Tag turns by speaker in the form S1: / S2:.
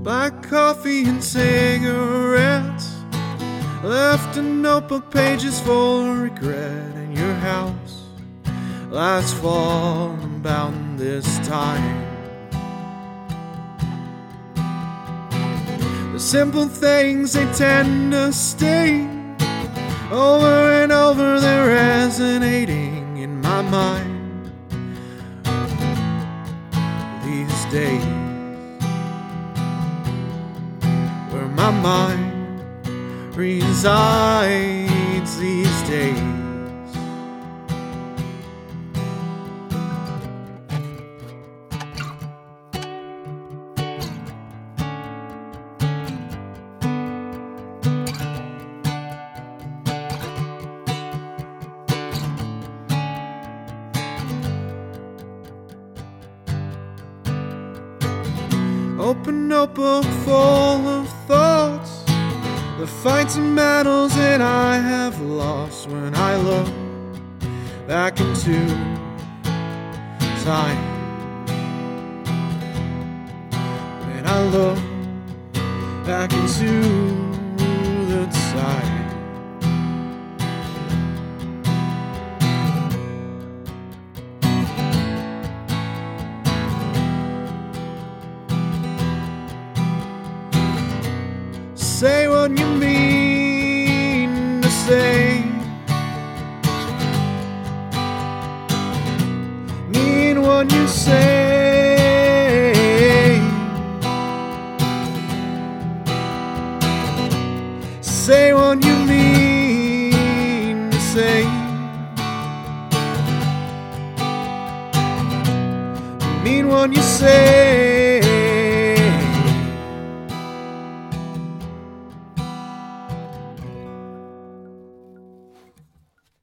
S1: Black coffee and cigarettes, left in notebook pages full of regret. In your house last fall about this time, the simple things, they tend to stay over and over. They're resonating in my mind these days, where my mind resides these days. Open notebook full of thoughts, the fights and battles that I have lost. When I look back into time, when I look back into the time, say what you mean to say, mean what you say, say what you mean to say, mean what you say.